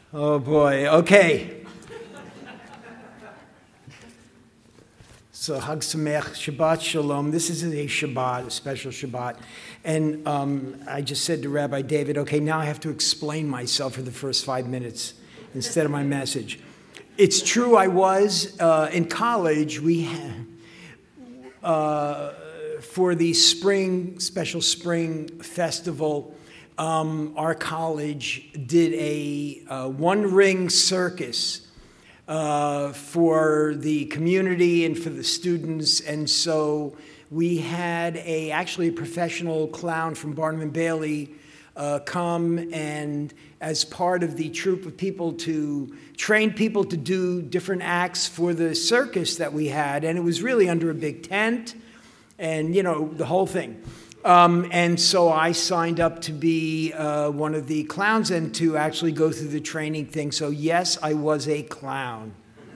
Oh boy, okay. So Hag Sameach, Shabbat Shalom. This is a Shabbat, a special Shabbat. And I just said to Rabbi David, okay, now I have to explain myself for the first 5 minutes instead of my message. It's true, I was in college, we had, for the special spring festival, our college did a one-ring circus for the community and for the students, and so we had actually a professional clown from Barnum and Bailey come and as part of the troupe of people to train people to do different acts for the circus that we had, and it was really under a big tent and, you know, the whole thing. And so I signed up to be one of the clowns and to actually go through the training thing. So yes, I was a clown.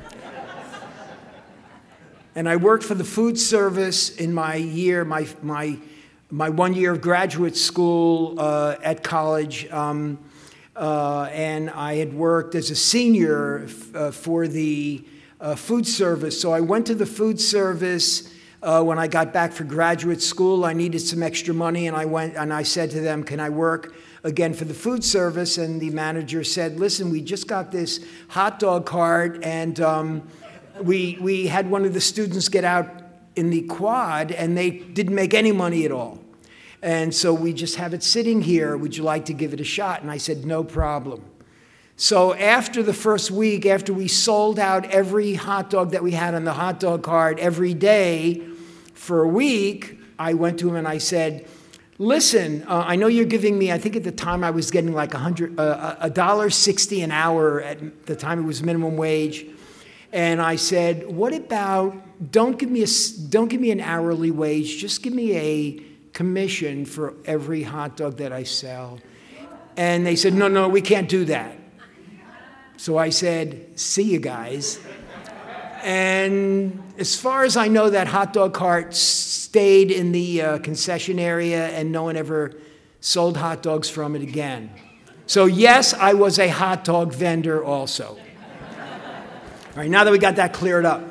And I worked for the food service in my year, my 1 year of graduate school at college. And I had worked as a senior for the food service. So I went to the food service when I got back for graduate school. I needed some extra money, and I went and I said to them, can I work again for the food service? And the manager said, listen, we just got this hot dog cart, and we had one of the students get out in the quad, and they didn't make any money at all. And so we just have it sitting here. Would you like to give it a shot? And I said, no problem. So after the first week, after we sold out every hot dog that we had on the hot dog cart every day for a week, I went to him and I said, listen, I know you're giving me, I think at the time I was getting like $1.60 an hour. At the time it was minimum wage. And I said, what about, don't give me an hourly wage, just give me a commission for every hot dog that I sell. And they said, no, we can't do that. So I said, see you guys. And as far as I know, that hot dog cart stayed in the concession area, and no one ever sold hot dogs from it again. So yes, I was a hot dog vendor also. All right, now that we got that cleared up.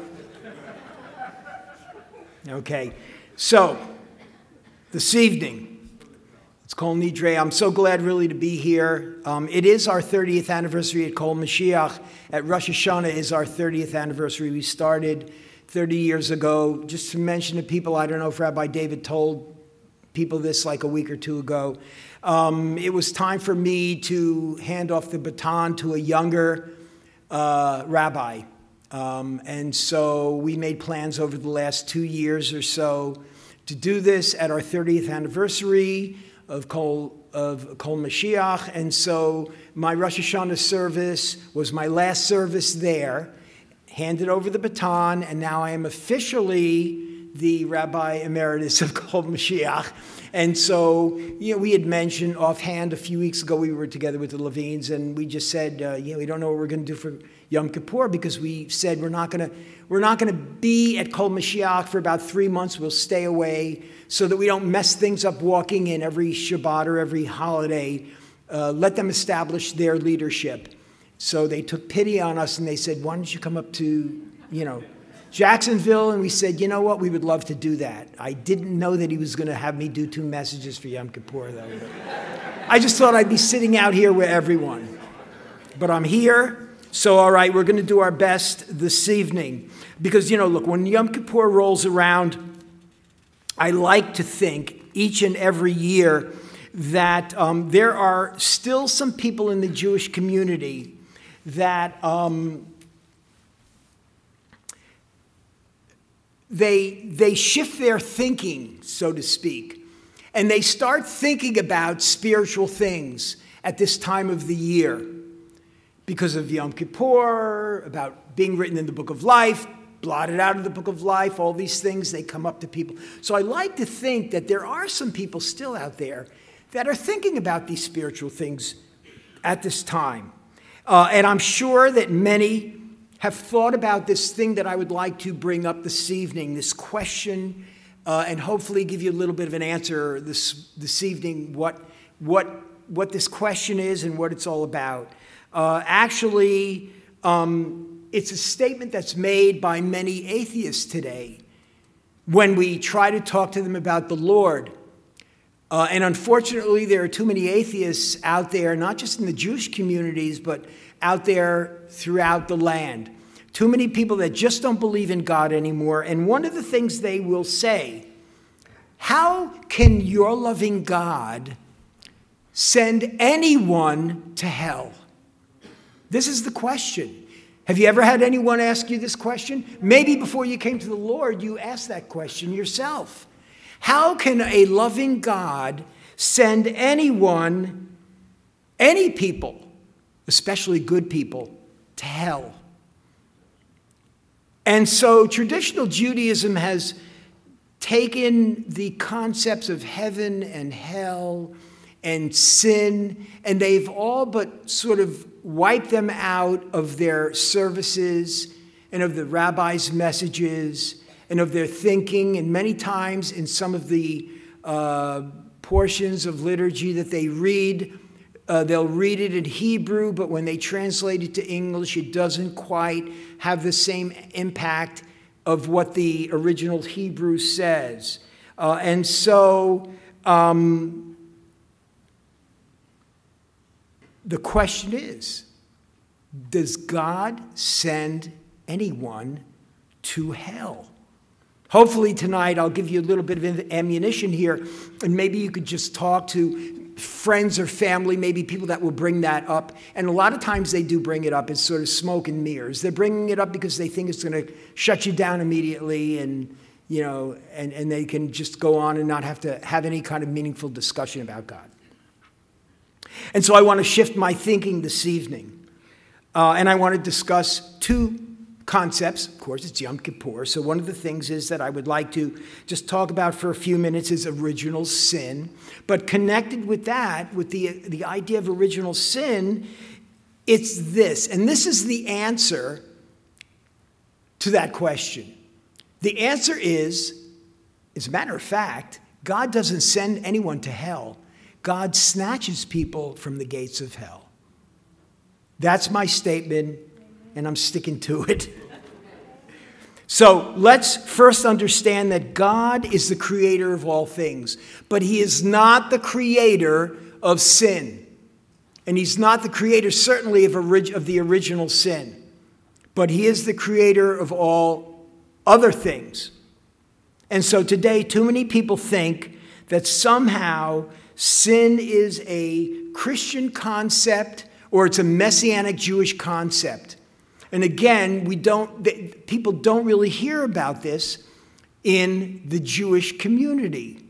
Okay, so this evening, it's Kol Nidre. I'm so glad really to be here. It is our 30th anniversary at Kol Mashiach. At Rosh Hashanah is our 30th anniversary. We started 30 years ago. Just to mention to people, I don't know if Rabbi David told people this like a week or two ago. It was time for me to hand off the baton to a younger rabbi. And so we made plans over the last 2 years or so to do this at our 30th anniversary of Kol Mashiach. And so my Rosh Hashanah service was my last service there, handed over the baton, and now I am officially the Rabbi Emeritus of Kol Mashiach. And so, we had mentioned offhand a few weeks ago, we were together with the Levines, and we just said, we don't know what we're going to do for Yom Kippur, because we said we're not going to be at Kol Mashiach for about 3 months. We'll stay away so that we don't mess things up walking in every Shabbat or every holiday. Let them establish their leadership. So they took pity on us, and they said, why don't you come up to, Jacksonville? And we said, you know what, we would love to do that. I didn't know that he was going to have me do 2 messages for Yom Kippur, though. I just thought I'd be sitting out here with everyone. But I'm here. So, all right, we're going to do our best this evening. Because, look, when Yom Kippur rolls around, I like to think each and every year that there are still some people in the Jewish community that they shift their thinking, so to speak, and they start thinking about spiritual things at this time of the year. Because of Yom Kippur, about being written in the book of life, blotted out of the book of life, all these things, they come up to people. So I like to think that there are some people still out there that are thinking about these spiritual things at this time. And I'm sure that many have thought about this thing that I would like to bring up this evening, this question, and hopefully give you a little bit of an answer this evening, what this question is and what it's all about. Actually, it's a statement that's made by many atheists today when we try to talk to them about the Lord. And unfortunately, there are too many atheists out there, not just in the Jewish communities, but out there throughout the land. Too many people that just don't believe in God anymore. And one of the things they will say, how can your loving God send anyone to hell? This is the question. Have you ever had anyone ask you this question? Maybe before you came to the Lord, you asked that question yourself. How can a loving God send anyone, any people, especially good people, to hell? And so traditional Judaism has taken the concepts of heaven and hell and sin, and they've all but sort of wiped them out of their services and of the rabbis' messages and of their thinking. And many times in some of the portions of liturgy that they read, they'll read it in Hebrew, but when they translate it to English, it doesn't quite have the same impact of what the original Hebrew says. And so the question is, does God send anyone to hell? Hopefully tonight I'll give you a little bit of ammunition here, and maybe you could just talk to friends or family, maybe people that will bring that up. And a lot of times they do bring it up as sort of smoke and mirrors. They're bringing it up because they think it's going to shut you down immediately, and and they can just go on and not have to have any kind of meaningful discussion about God. And so I want to shift my thinking this evening. And I want to discuss two concepts. Of course, it's Yom Kippur. So one of the things is that I would like to just talk about for a few minutes is original sin. But connected with that, with the idea of original sin, it's this. And this is the answer to that question. The answer is, as a matter of fact, God doesn't send anyone to hell. God snatches people from the gates of hell. That's my statement, and I'm sticking to it. So let's first understand that God is the creator of all things, but he is not the creator of sin. And he's not the creator, certainly, of the original sin. But he is the creator of all other things. And so today, too many people think that somehow sin is a Christian concept or it's a Messianic Jewish concept. And again, people don't really hear about this in the Jewish community.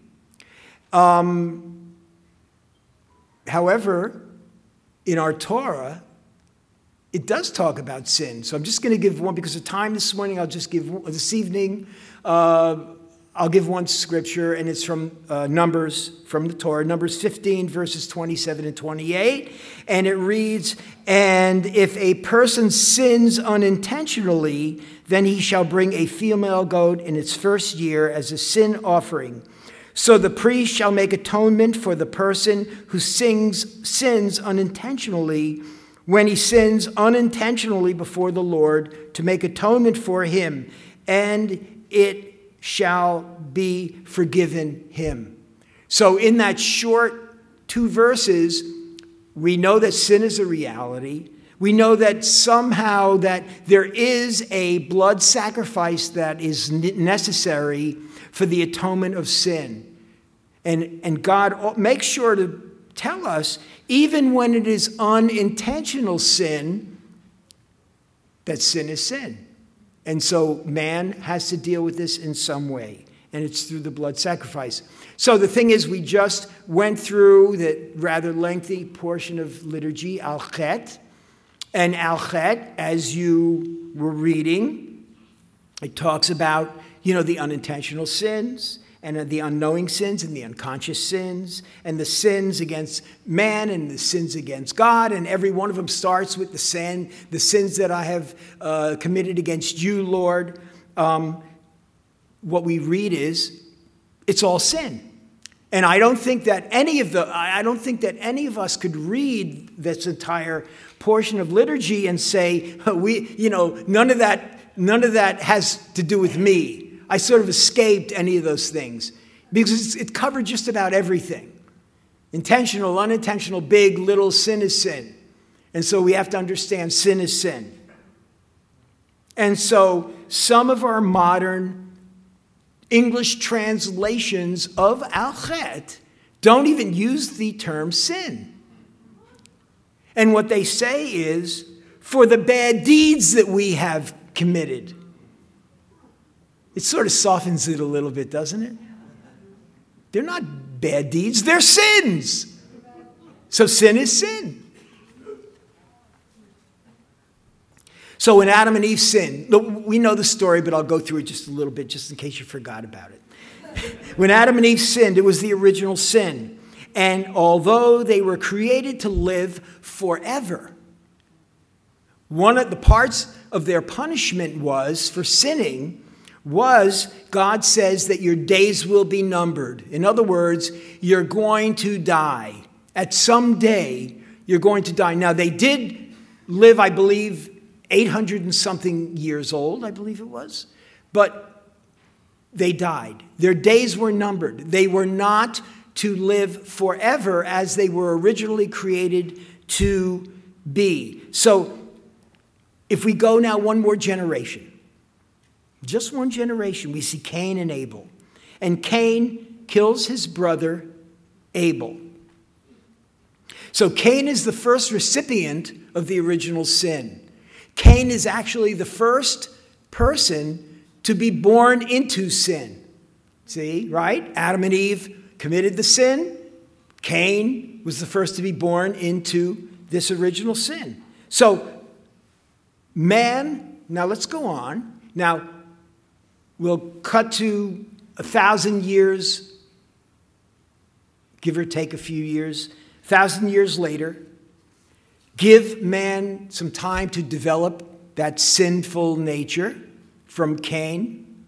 However, in our Torah, it does talk about sin. So I'm just going to give one, because of time this morning, this evening, I'll give one scripture, and it's from Numbers, from the Torah, Numbers 15, verses 27 and 28. And it reads, "And if a person sins unintentionally, then he shall bring a female goat in its first year as a sin offering. So the priest shall make atonement for the person who sins unintentionally when he sins unintentionally before the Lord, to make atonement for him, and it shall be forgiven him." So in that short 2 verses, we know that sin is a reality. We know that somehow that there is a blood sacrifice that is necessary for the atonement of sin. And God makes sure to tell us, even when it is unintentional sin, that sin is sin. And so man has to deal with this in some way, and it's through the blood sacrifice. So the thing is, we just went through the rather lengthy portion of liturgy, Al Chet. And Al Chet, as you were reading, it talks about, the unintentional sins, and the unknowing sins and the unconscious sins, and the sins against man and the sins against God. And every one of them starts with the sins that I have committed against you, Lord. What we read is, it's all sin. And I don't think that any of us could read this entire portion of liturgy and say, none of that has to do with me. I sort of escaped any of those things because it covered just about everything. Intentional, unintentional, big, little, sin is sin. And so we have to understand sin is sin. And so some of our modern English translations of Al-Chet don't even use the term sin. And what they say is, for the bad deeds that we have committed. It sort of softens it a little bit, doesn't it? They're not bad deeds, they're sins. So sin is sin. So when Adam and Eve sinned, we know the story, but I'll go through it just a little bit, just in case you forgot about it. When Adam and Eve sinned, it was the original sin. And although they were created to live forever, one of the parts of their punishment for sinning was, God says that your days will be numbered. In other words, you're going to die. At some day, you're going to die. Now, they did live, I believe, 800 and something years old, I believe it was. But they died. Their days were numbered. They were not to live forever as they were originally created to be. So if we go now one more generation, just one generation, we see Cain and Abel. And Cain kills his brother Abel. So Cain is the first recipient of the original sin. Cain is actually the first person to be born into sin. See, right? Adam and Eve committed the sin. Cain was the first to be born into this original sin. So, man, now let's go on. Now, we'll cut to 1,000 years, give or take a few years. 1,000 years later, give man some time to develop that sinful nature from Cain.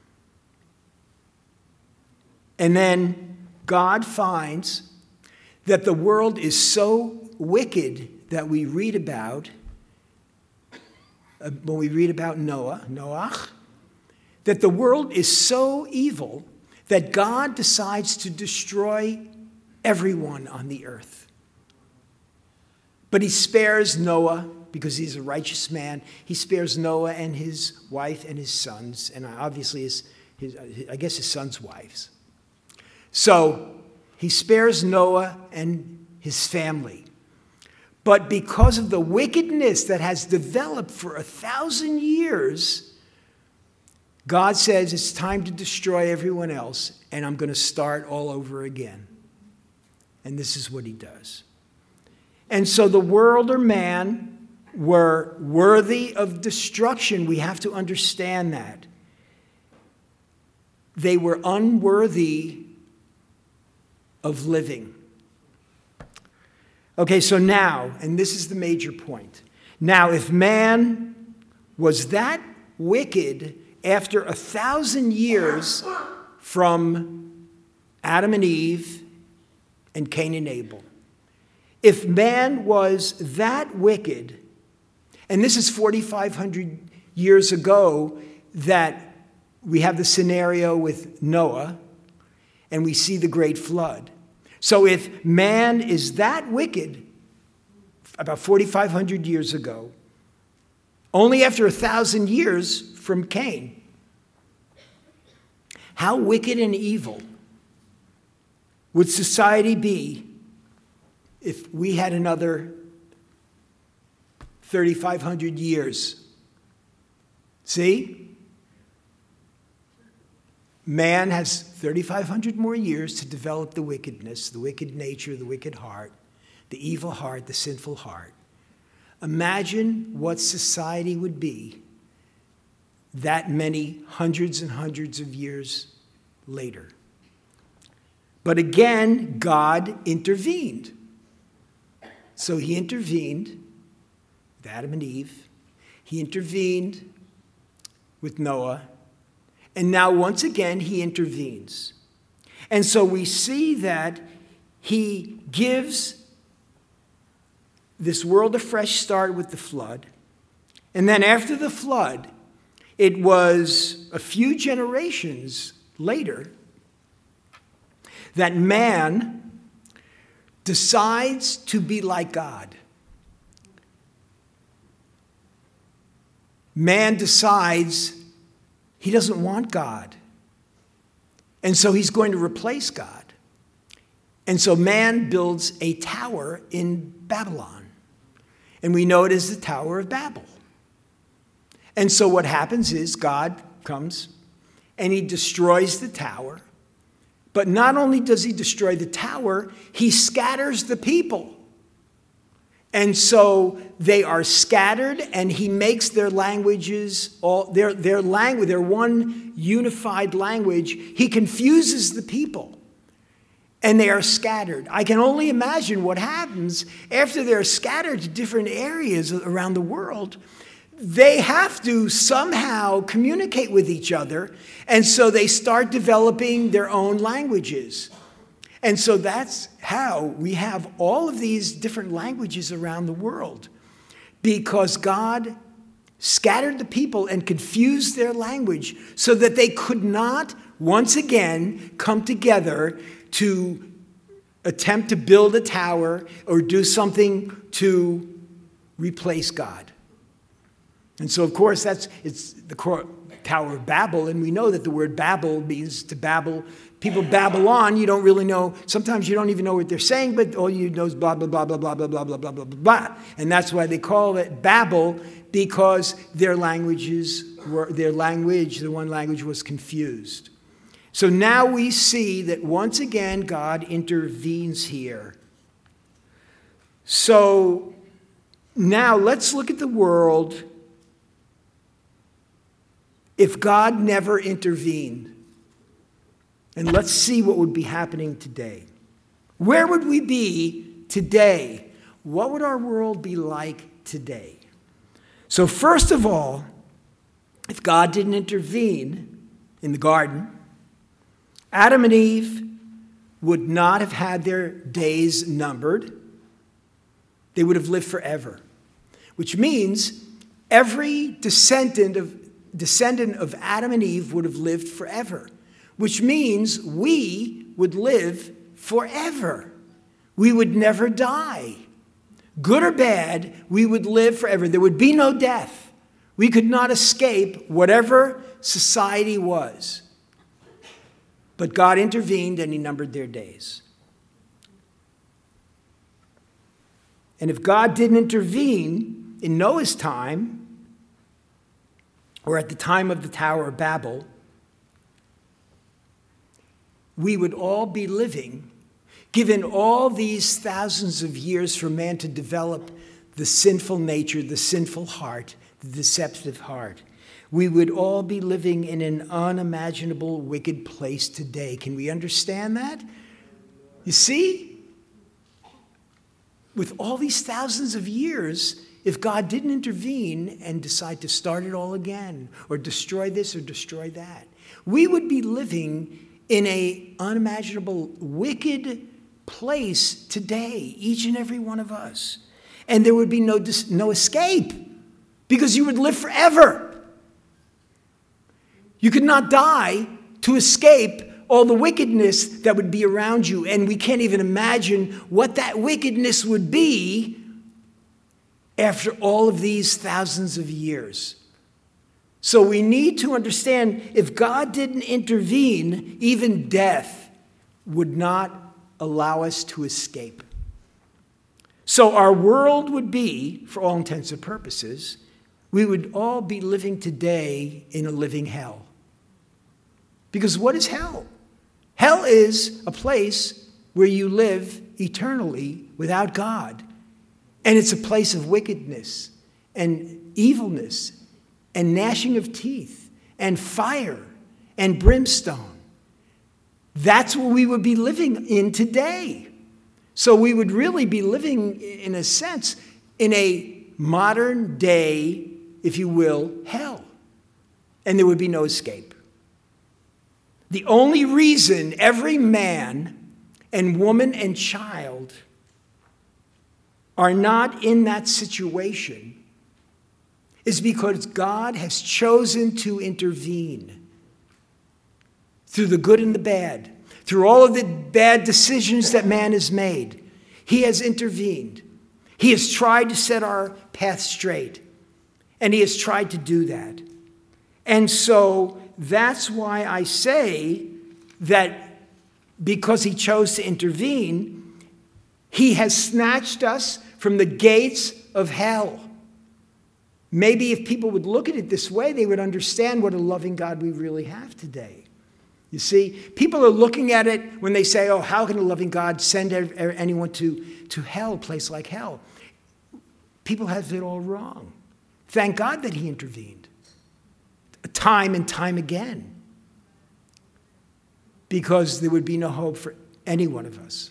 And then God finds that the world is so wicked that we read about, when we read about Noach, that the world is so evil that God decides to destroy everyone on the earth. But he spares Noah because he's a righteous man. He spares Noah and his wife and his sons, and obviously his son's wives. So he spares Noah and his family. But because of the wickedness that has developed for 1,000 years, God says it's time to destroy everyone else, and I'm going to start all over again. And this is what he does. And so the world or man were worthy of destruction. We have to understand that. They were unworthy of living. Okay, so now, and this is the major point. Now, if man was that wicked after 1,000 years from Adam and Eve and Cain and Abel, if man was that wicked, and this is 4,500 years ago that we have the scenario with Noah, and we see the great flood. So if man is that wicked, about 4,500 years ago, only after 1,000 years from Cain, how wicked and evil would society be if we had another 3,500 years? See? Man has 3,500 more years to develop the wickedness, the wicked nature, the wicked heart, the evil heart, the sinful heart. Imagine what society would be that many hundreds and hundreds of years later. But again, God intervened. So he intervened with Adam and Eve. He intervened with Noah. And now once again, he intervenes. And so we see that he gives this world a fresh start with the flood. And then after the flood, it was a few generations later that man decides to be like God. Man decides he doesn't want God. And so he's going to replace God. And so man builds a tower in Babylon. And we know it as the Tower of Babel. And so what happens is God comes and he destroys the tower. But not only does he destroy the tower, he scatters the people. And so they are scattered, and he makes their languages, their language, their one unified language. He confuses the people, and they are scattered. I can only imagine what happens after they're scattered to different areas around the world. They have to somehow communicate with each other, and so they start developing their own languages. And so that's how we have all of these different languages around the world, because God scattered the people and confused their language so that they could not once again come together to attempt to build a tower or do something to replace God. And so, of course, it's the Tower of Babel, and we know that the word Babel means to babble. People babble on, you don't really know. Sometimes you don't even know what they're saying, but all you know is blah, blah, blah, blah, blah, blah, blah, blah, blah, blah, blah. And that's why they call it Babel, because their language, the one language was confused. So now we see that once again God intervenes here. So now let's look at the world if God never intervened. And let's see what would be happening today. Where would we be today? What would our world be like today? So first of all, if God didn't intervene in the garden, Adam and Eve would not have had their days numbered. They would have lived forever, which means every descendant of Adam and Eve would have lived forever, which means we would live forever. We would never die. Good or bad, we would live forever. There would be no death. We could not escape whatever society was. But God intervened and he numbered their days. And if God didn't intervene in Noah's time, or at the time of the Tower of Babel, we would all be living, given all these thousands of years for man to develop the sinful nature, the sinful heart, the deceptive heart. We would all be living in an unimaginable, wicked place today. Can we understand that? You see? With all these thousands of years, if God didn't intervene and decide to start it all again, or destroy this or destroy that, we would be living in an unimaginable, wicked place today, each and every one of us. And there would be no escape, because you would live forever. You could not die to escape all the wickedness that would be around you. And we can't even imagine what that wickedness would be after all of these thousands of years. So we need to understand, if God didn't intervene, even death would not allow us to escape. So our world would be, for all intents and purposes, we would all be living today in a living hell. Because what is hell? Hell is a place where you live eternally without God. And it's a place of wickedness and evilness and gnashing of teeth and fire and brimstone. That's what we would be living in today. So we would really be living, in a sense, in a modern day, if you will, hell. And there would be no escape. The only reason every man and woman and child are not in that situation is because God has chosen to intervene through the good and the bad, through all of the bad decisions that man has made. He has intervened. He has tried to set our path straight, and he has tried to do that. And so that's why I say that because he chose to intervene, he has snatched us from the gates of hell. Maybe if people would look at it this way, they would understand what a loving God we really have today. You see, people are looking at it when they say, oh, how can a loving God send anyone to hell, a place like hell? People have it all wrong. Thank God that he intervened time and time again, because there would be no hope for any one of us.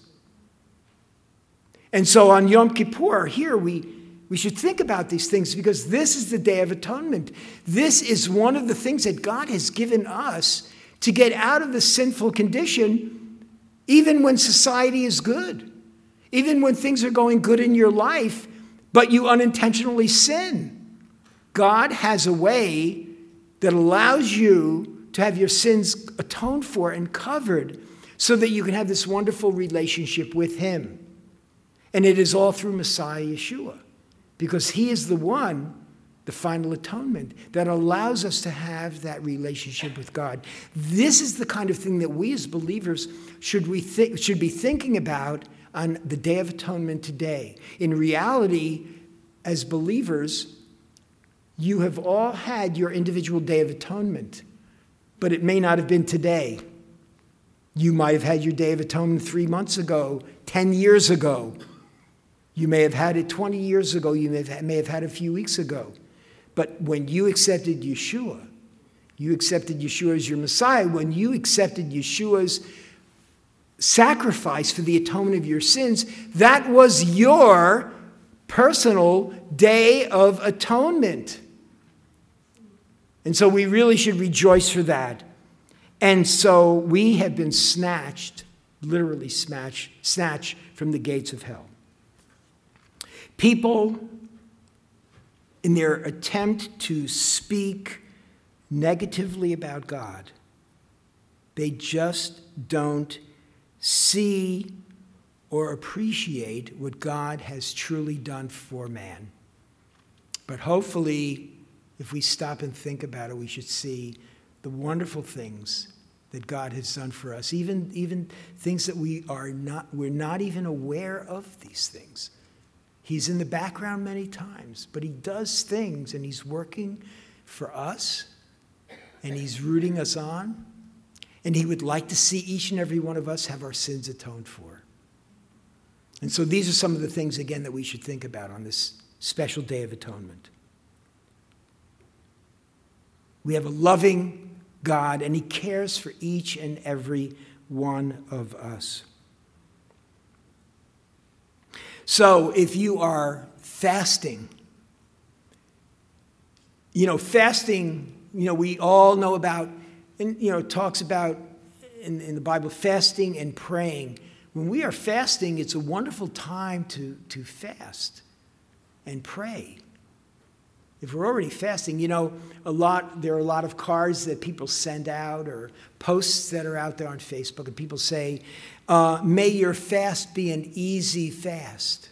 And so on Yom Kippur, here we should think about these things, because this is the Day of Atonement. This is one of the things that God has given us to get out of the sinful condition, even when society is good, even when things are going good in your life, but you unintentionally sin. God has a way that allows you to have your sins atoned for and covered so that you can have this wonderful relationship with him. And it is all through Messiah Yeshua, because he is the one, the final atonement, that allows us to have that relationship with God. This is the kind of thing that we as believers should be thinking about on the Day of Atonement today. In reality, as believers, you have all had your individual Day of Atonement, but it may not have been today. You might have had your Day of Atonement 3 months ago, 10 years ago. You may have had it 20 years ago. You may have had it a few weeks ago. But when you accepted Yeshua as your Messiah, when you accepted Yeshua's sacrifice for the atonement of your sins, that was your personal Day of Atonement. And so we really should rejoice for that. And so we have been snatched, literally snatched from the gates of hell. People, in their attempt to speak negatively about God, they just don't see or appreciate what God has truly done for man. But hopefully, if we stop and think about it, we should see the wonderful things that God has done for us, even things that we're not even aware of these things. He's in the background many times, but he does things, and he's working for us, and he's rooting us on, and he would like to see each and every one of us have our sins atoned for. And so these are some of the things, again, that we should think about on this special Day of Atonement. We have a loving God, and he cares for each and every one of us. So if you are fasting, fasting, we all know about, and, it talks about in the Bible, fasting and praying. When we are fasting, it's a wonderful time to fast and pray. If we're already fasting, there are a lot of cards that people send out or posts that are out there on Facebook, and people say, may your fast be an easy fast.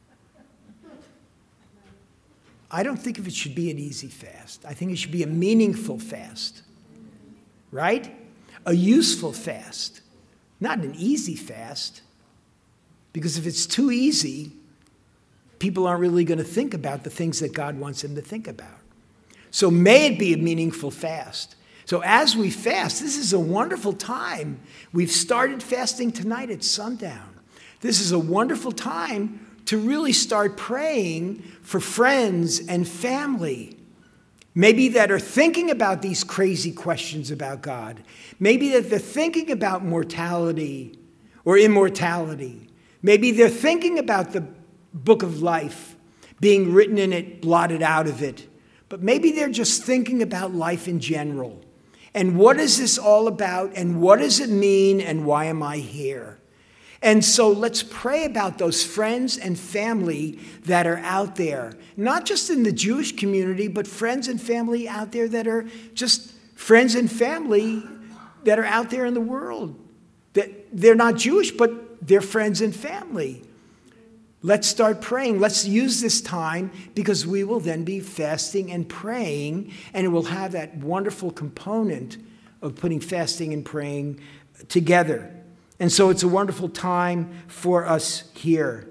I don't think it should be an easy fast. I think it should be a meaningful fast, right? A useful fast, not an easy fast. Because if it's too easy, people aren't really going to think about the things that God wants them to think about. So may it be a meaningful fast. So as we fast, this is a wonderful time. We've started fasting tonight at sundown. This is a wonderful time to really start praying for friends and family, maybe that are thinking about these crazy questions about God. Maybe that they're thinking about mortality or immortality. Maybe they're thinking about the book of life being written in it, blotted out of it. But maybe they're just thinking about life in general. And what is this all about? And what does it mean? And why am I here? And so let's pray about those friends and family that are out there, not just in the Jewish community, but friends and family out there that are just friends and family that are out there in the world. That they're not Jewish, but they're friends and family. Let's start praying. Let's use this time because we will then be fasting and praying, and it will have that wonderful component of putting fasting and praying together. And so it's a wonderful time for us here.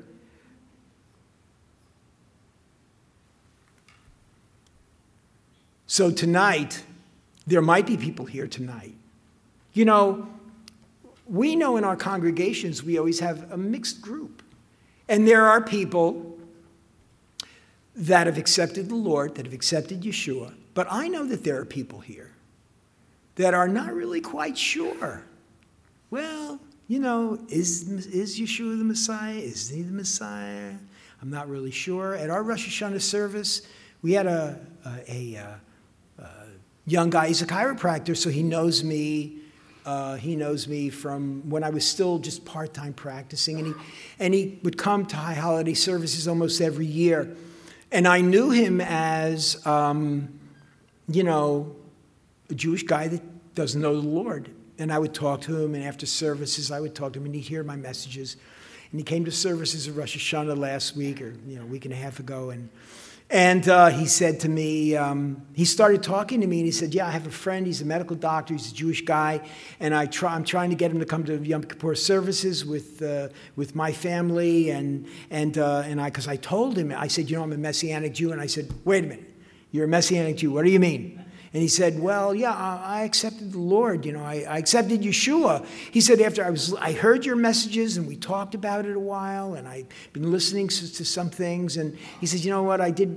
So tonight, there might be people here tonight. You know, we know in our congregations we always have a mixed group. And there are people that have accepted the Lord, that have accepted Yeshua. But I know that there are people here that are not really quite sure. Well, you know, is Yeshua the Messiah? Is he the Messiah? I'm not really sure. At our Rosh Hashanah service, we had a young guy. He's a chiropractor, so he knows me. He knows me from when I was still just part-time practicing, and he would come to High Holiday services almost every year. And I knew him as, you know, a Jewish guy that doesn't know the Lord. And I would talk to him, and after services, I would talk to him, and he'd hear my messages. And he came to services at Rosh Hashanah last week, or a week and a half ago, and he said to me, he started talking to me, and he said, yeah, I have a friend. He's a medical doctor. He's a Jewish guy, and I'm trying to get him to come to Yom Kippur services with my family, and because I told him, I said, I'm a Messianic Jew, and I said, wait a minute, you're a Messianic Jew. What do you mean? And he said, well, yeah, I accepted the Lord. I accepted Yeshua. He said, after I heard your messages and we talked about it a while, and I've been listening to some things. And he said, you know what? I did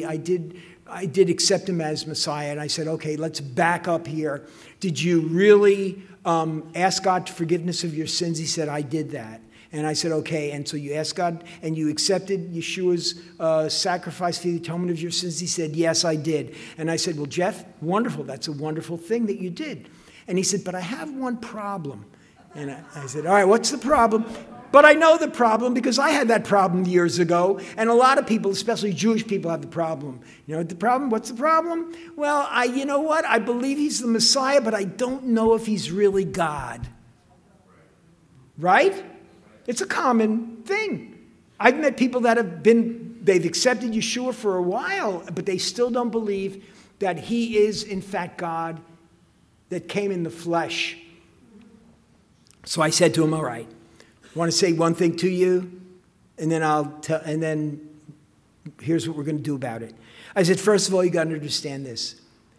accept him as Messiah. And I said, okay, let's back up here. Did you really ask God for forgiveness of your sins? He said, I did that. And I said, okay, and so you asked God, and you accepted Yeshua's sacrifice for the atonement of your sins? He said, yes, I did. And I said, well, Jeff, wonderful. That's a wonderful thing that you did. And he said, but I have one problem. And I said, all right, what's the problem? But I know the problem because I had that problem years ago. And a lot of people, especially Jewish people, have the problem. You know the problem? What's the problem? Well, you know what? I believe he's the Messiah, but I don't know if he's really God. Right? It's a common thing. I've met people that they've accepted Yeshua for a while, but they still don't believe that he is, in fact, God that came in the flesh. So I said to him, all right, I want to say one thing to you, and then here's what we're going to do about it. I said, first of all, you got to understand this.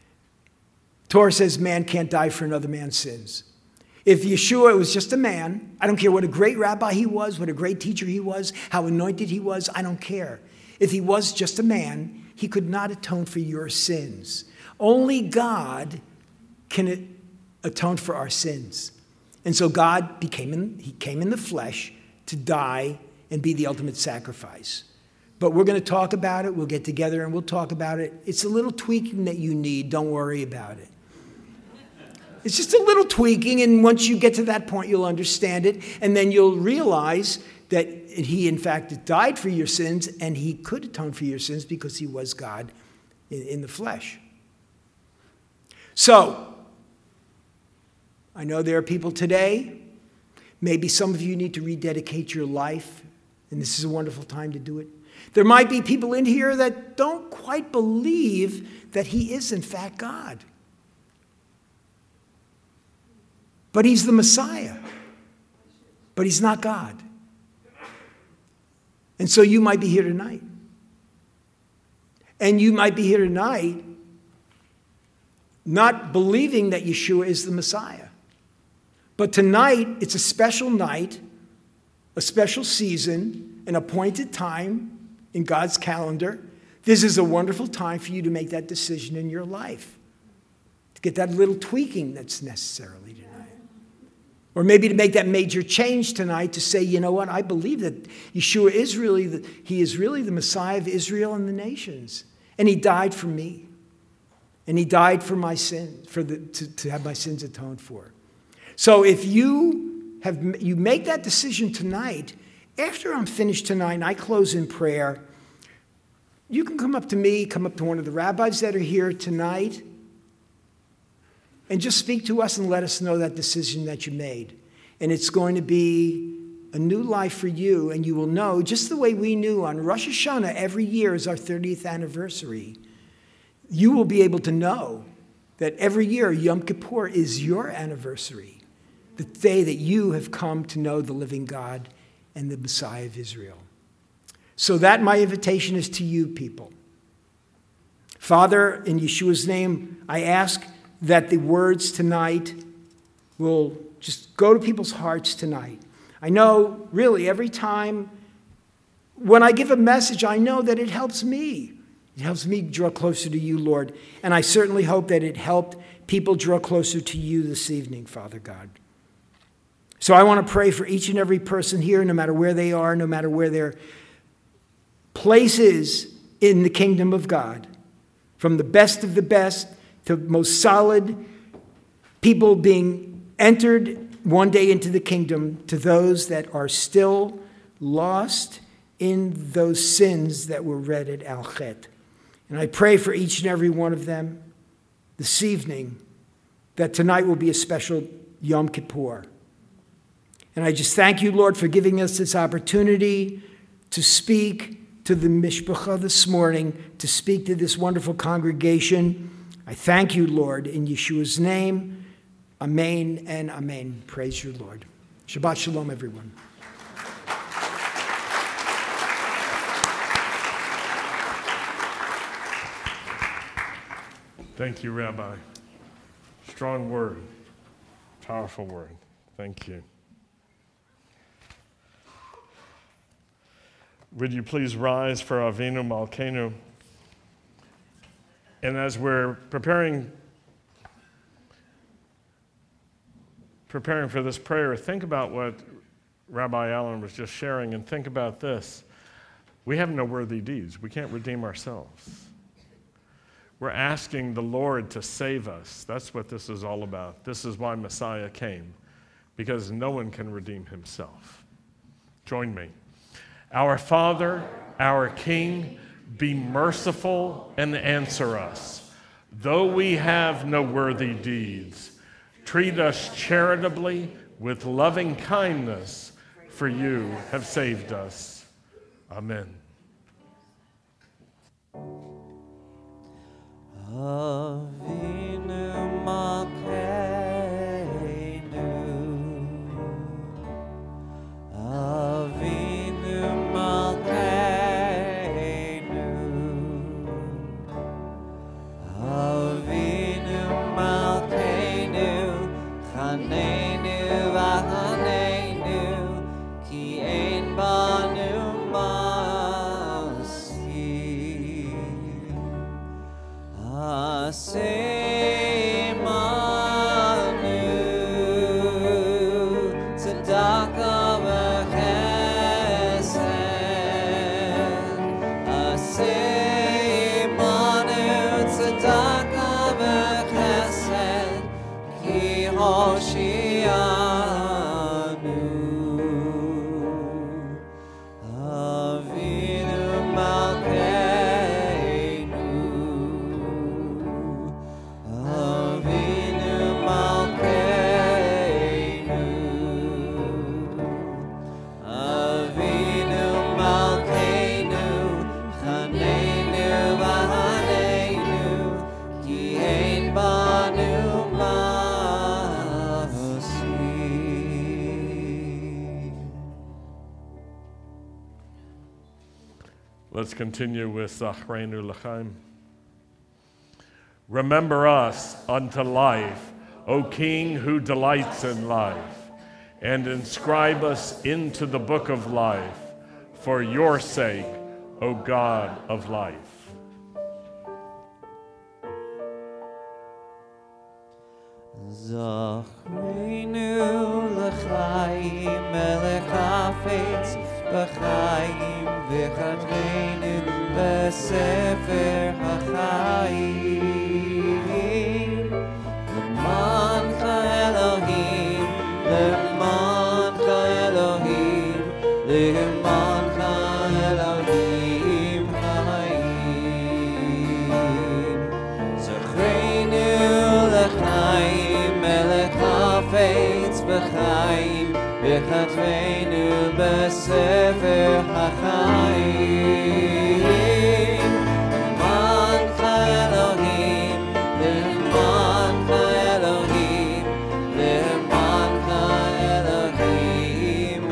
Torah says man can't die for another man's sins. If Yeshua was just a man, I don't care what a great rabbi he was, what a great teacher he was, how anointed he was, I don't care. If he was just a man, he could not atone for your sins. Only God can atone for our sins. And so God came in the flesh to die and be the ultimate sacrifice. But we're going to talk about it. We'll get together and we'll talk about it. It's a little tweaking that you need. Don't worry about it. It's just a little tweaking, and once you get to that point, you'll understand it, and then you'll realize that he, in fact, died for your sins, and he could atone for your sins because he was God in the flesh. So, I know there are people today, maybe some of you need to rededicate your life, and this is a wonderful time to do it. There might be people in here that don't quite believe that he is, in fact, God. But he's the Messiah. But he's not God. And so you might be here tonight. And you might be here tonight not believing that Yeshua is the Messiah. But tonight, it's a special night, a special season, an appointed time in God's calendar. This is a wonderful time for you to make that decision in your life. To get that little tweaking that's necessarily tonight. Or maybe to make that major change tonight to say, you know what, I believe that Yeshua is really the Messiah of Israel and the nations. And he died for me. And he died for my sin, to have my sins atoned for. So if you make that decision tonight, after I'm finished tonight and I close in prayer, you can come up to me, come up to one of the rabbis that are here tonight, and just speak to us and let us know that decision that you made. And it's going to be a new life for you, and you will know, just the way we knew on Rosh Hashanah, every year is our 30th anniversary, you will be able to know that every year Yom Kippur is your anniversary, the day that you have come to know the living God and the Messiah of Israel. So that my invitation is to you people. Father, in Yeshua's name, I ask that the words tonight will just go to people's hearts tonight. I know, really, every time when I give a message, I know that it helps me. It helps me draw closer to you, Lord. And I certainly hope that it helped people draw closer to you this evening, Father God. So I want to pray for each and every person here, no matter where they are, no matter where their place is in the kingdom of God, from the best of the best to most solid people being entered one day into the kingdom, to those that are still lost in those sins that were read at Al Chet. And I pray for each and every one of them this evening that tonight will be a special Yom Kippur. And I just thank you, Lord, for giving us this opportunity to speak to the Mishpacha this morning, to speak to this wonderful congregation. I thank you, Lord, in Yeshua's name. Amen and amen. Praise your Lord. Shabbat shalom, everyone. Thank you, Rabbi. Strong word, powerful word. Thank you. Would you please rise for Avinu Malkeinu? And as we're preparing for this prayer, think about what Rabbi Allen was just sharing, and think about this. We have no worthy deeds. We can't redeem ourselves. We're asking the Lord to save us. That's what this is all about. This is why Messiah came, because no one can redeem himself. Join me. Our Father, our King, be merciful and answer us. Though we have no worthy deeds, treat us charitably with loving kindness, for you have saved us. Amen. Avinu Malkeinu, Avinu Malkeinu, Avinu Malkeinu, Chaneinu v'Chaneinu, ki ein banu Asemanu tzedaka v'chesed, Asemanu tzedaka v'chesed, ki hoshianu. Avinu Malkeinu, Avinu Malkeinu, Avinu Malkeinu, Chaneinu v'Chaneinu, ki ein banu ma'asi. Let's continue with Zachreinu L'chaim. Remember us unto life, O King who delights in life, and inscribe us into the book of life, for your sake, O God of life. Zachreinu l'chaim melech hafetz b'chaim v'chatreinu b'sefer hachayim. וכתבנו בספר החיים. למענך אלוהים, למענך אלוהים, למענך אלוהים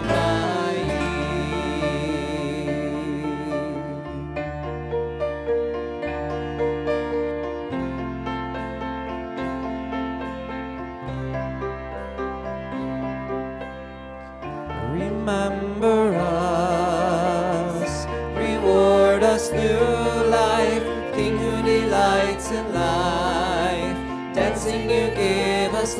Remember us, reward us new life, King who delights in life. Dancing you give us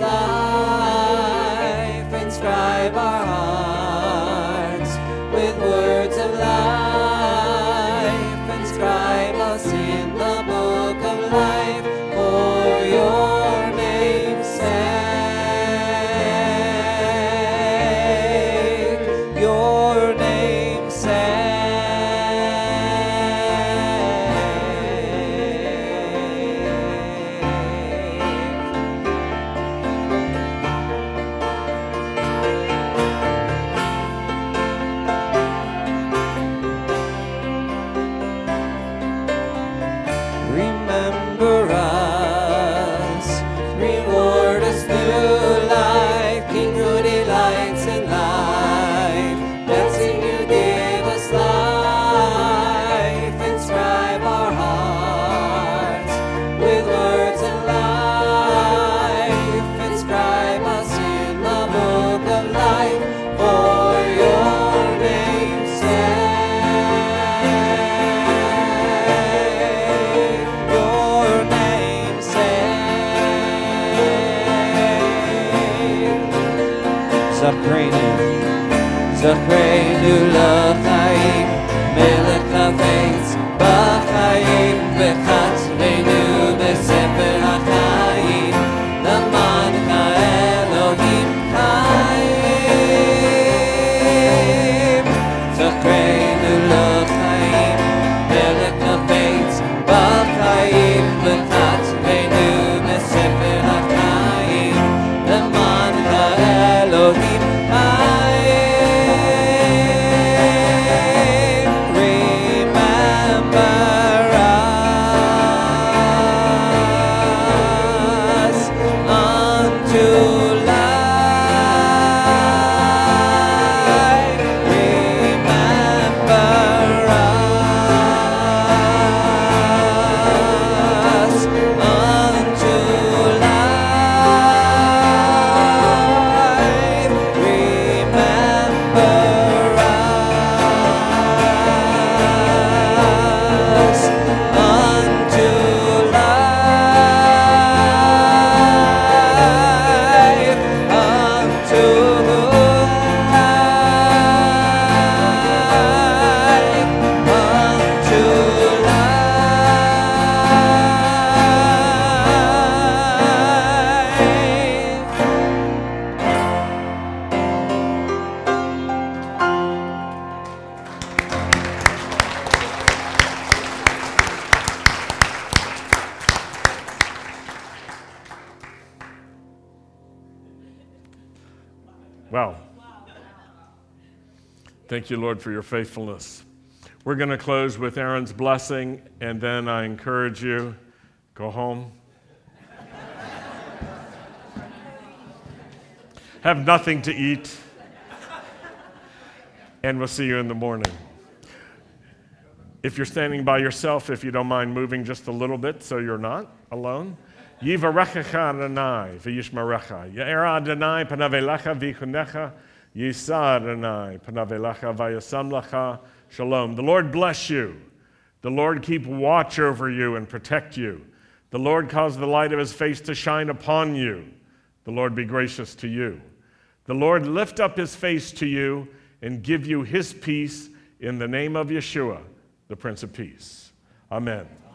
life, inscribe our hearts with words of life, inscribe us in the book of life for your name's sake, your name's Remember us, reward us new life, King who delights in life. Dancing you give us life, inscribe our hearts with words of life, inscribe us in the book of life for your name's sake, your name's sake. זכרנו לחיים, מלך חפץ בחיים, וכתבנו בספר החיים, למענך אלוהים חיים. זכרנו לחיים, מלך חפץ בחיים, וכתבנו בספר החיים, למענך אלוהים חיים. Wow. Thank you, Lord, for your faithfulness. We're going to close with Aaron's blessing, and then I encourage you, go home. Have nothing to eat, and we'll see you in the morning. If you're standing by yourself, if you don't mind moving just a little bit so you're not alone. Yivarechecha Adonai v'yishmerecha. Ye'era Adonai panav elecha v'yichunecha. Yisa Adonai panav elecha v'yasam lecha. Shalom. The Lord bless you. The Lord keep watch over you and protect you. The Lord cause the light of his face to shine upon you. The Lord be gracious to you. The Lord lift up his face to you and give you his peace in the name of Yeshua, the Prince of Peace. Amen.